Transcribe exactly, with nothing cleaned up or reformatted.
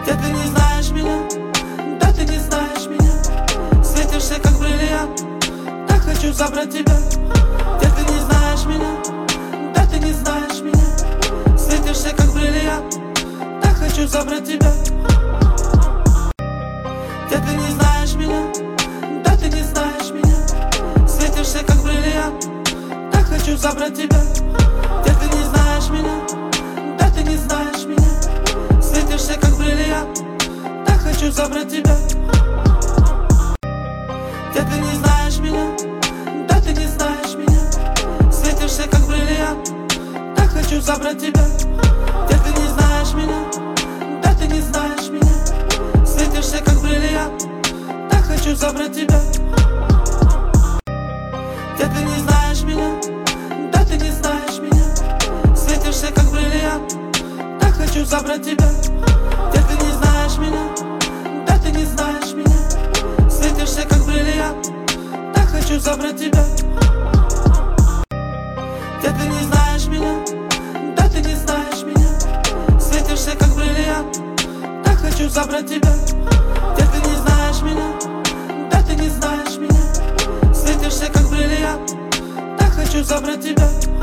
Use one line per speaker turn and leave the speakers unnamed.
Где ты не знаешь меня, да ты не знаешь меня. Светишься как бриллиант, так хочу забрать тебя. Где ты не знаешь меня, да ты не знаешь меня. Светишься как бриллиант, так хочу забрать тебя. Где ты не знаешь меня, да ты не знаешь меня. Светишься как бриллиант, так хочу забрать тебя. Где ты не знаешь меня, да ты не знаешь меня. Светишься как бриллиант, так хочу забрать тебя. Где ты не знаешь меня, да ты не знаешь меня. Светишься как бриллиант, так хочу забрать тебя. Где ты не знаешь меня, да ты не знаешь меня. Светишься как бриллиант, так хочу забрать тебя. Где ты не знаешь меня, да ты не знаешь меня. Светишься как бриллиант, так хочу забрать тебя. Где ты не знаешь меня, да ты не знаешь меня. Светишься как бриллиант, так хочу забрать тебя. Где ты не знаешь меня, да ты не знаешь меня. Светишься как бриллиант, так хочу забрать тебя. Где ты не знаешь меня, да ты не знаешь меня. Светишься как бриллиант, так хочу забрать тебя.